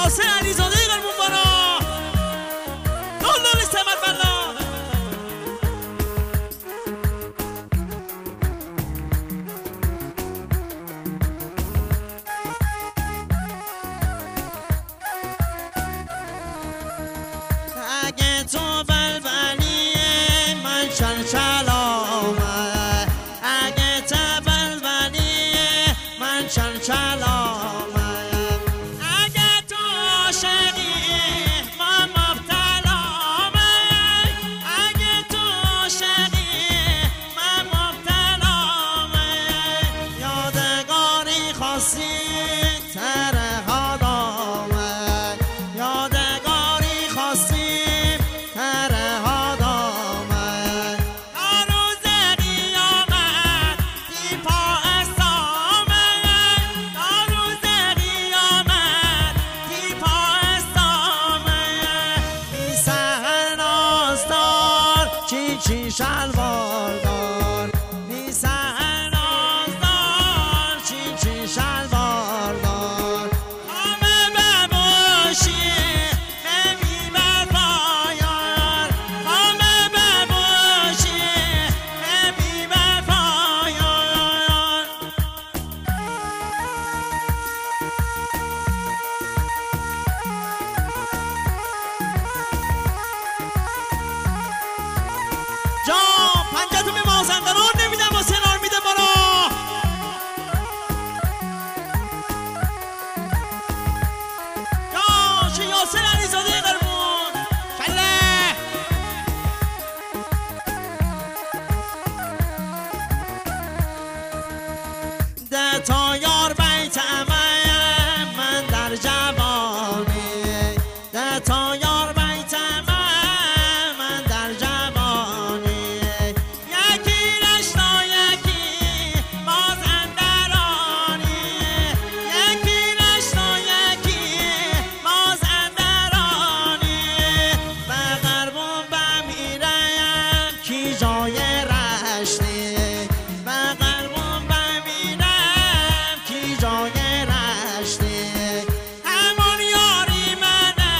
حسین علیزاده قلبون بارا دول استعمال بلا اگه تو بلبلی من چلچلامه اگه تو بلبلی من چلچلامه اگه تو عاشقی من مبتلامه اگه تو عاشقی من مبتلامه یادگاری خاصی تره ها دامه یادگاری خاصی تره ها دامه تا روز قیامت دیپا استامه تا روز قیامت دیپا استامه بی سهر نازدار چی چی شلوار دار بی سهر نازدار چی چی شلوار دار همه بباشی نمی بر پایان همه بباشی نمی بر پایان جا پنجتون به مازندران نمیدم و سنار میده برا یا شی حسین علیزاده قربون کله ده تا یار بیت من در جوانی ده تا یار بیت من در جوانی یکی رشتا یکی مازندرانی یکی رشتا یکی مازندرانی به غربون بمیرم کی جای رشتی به غربون بمیرم کی جای رشتی همون یاری منه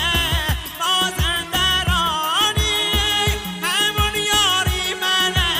مازندرانی همون یاری منه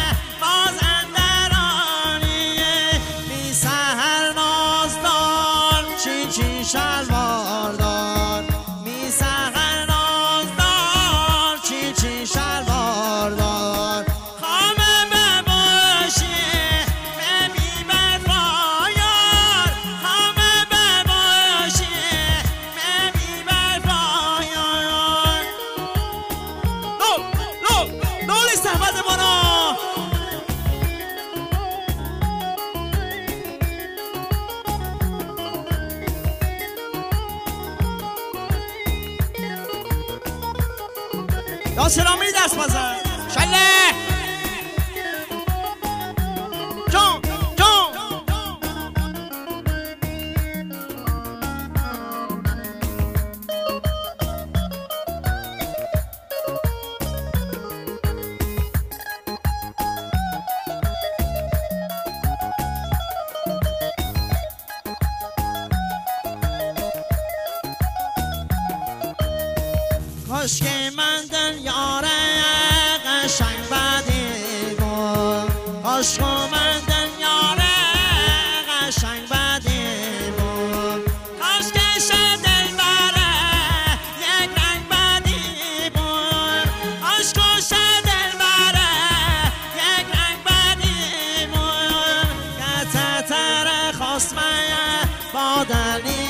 مازندرانی بی سهر نازدار چی چی شلوار دار بی سهر نازدار چی چی شلوار دار خامه بباشی نمی بر پایان خامه بباشی نمی بر پایان لول استحبت مانا یا سلامی دست بزن شله جان جان کاش که من دل یاره قشنگ بدی بود کاش که من دل یاره قشنگ بدی بود کاش که شد دل بره یک رنگ بدی بود کاش که شد دل بره یک رنگ بدی بود که تتر خواست من با دلی